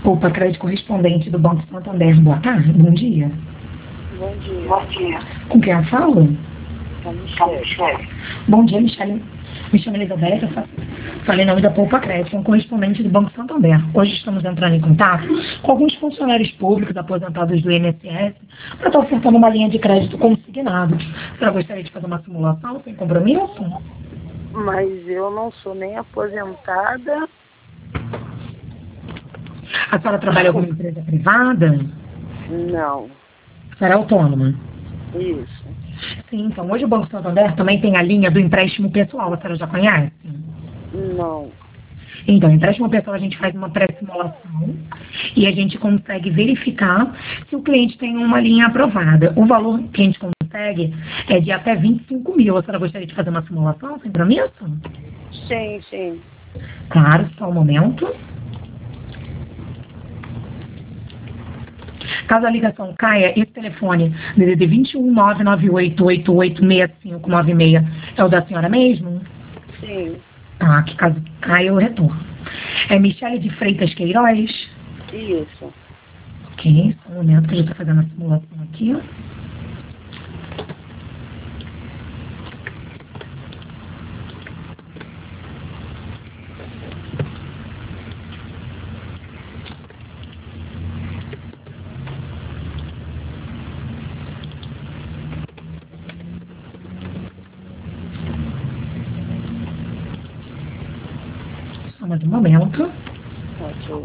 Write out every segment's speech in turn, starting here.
Poupa Crédito correspondente do Banco Santander. Boa tarde, bom dia. Bom dia. Bom dia. Com quem eu falo? Tá Michele. Bom dia, Michele. Me chamo Elizabeth, falei em nome da Poupa Crédito, um correspondente do Banco Santander. Hoje estamos entrando em contato com alguns funcionários públicos aposentados do INSS para estar ofertando uma linha de crédito consignado. A senhora gostaria de fazer uma simulação sem compromisso? Mas eu não sou nem aposentada. A senhora trabalha em alguma empresa privada? Não. A senhora é autônoma? Isso. Sim, então hoje o Banco Santander também tem a linha do empréstimo pessoal, a senhora já conhece? Não. Então, empréstimo pessoal a gente faz uma pré-simulação e a gente consegue verificar se o cliente tem uma linha aprovada. O valor que a gente consegue é de até 25 mil. A senhora gostaria de fazer uma simulação sem compromisso? Sim, sim. Claro, só um momento. Caso a ligação caia, esse telefone, DDD 21 998886596, é o da senhora mesmo? Sim. Tá, que caso caia eu retorno. É Michele de Freitas Queiroz? Isso. Ok, só um momento que eu já estou fazendo a simulação aqui. Só mais um momento. Ok.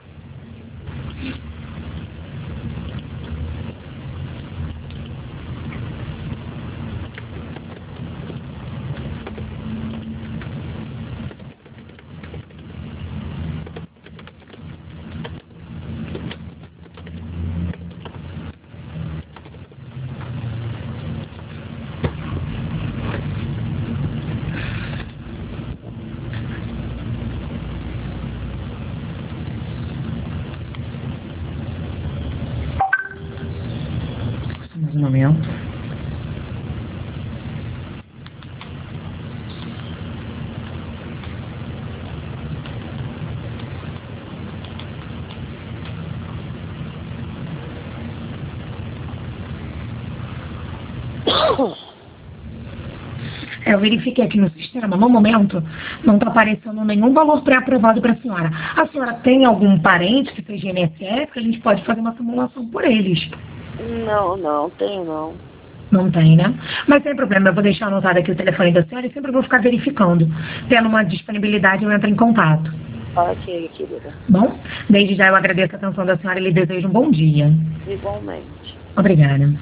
Só mais um momento. Eu verifiquei aqui no sistema, no momento, não está aparecendo nenhum valor pré-aprovado para a senhora. A senhora tem algum parente que seja INSS que a gente pode fazer uma simulação por eles? Não tenho não. Não tem, né? Mas sem problema, eu vou deixar anotado aqui o telefone da senhora e sempre vou ficar verificando. Tendo uma disponibilidade, eu entro em contato. Ok, querida. Bom, desde já eu agradeço a atenção da senhora e lhe desejo um bom dia. Igualmente. Obrigada.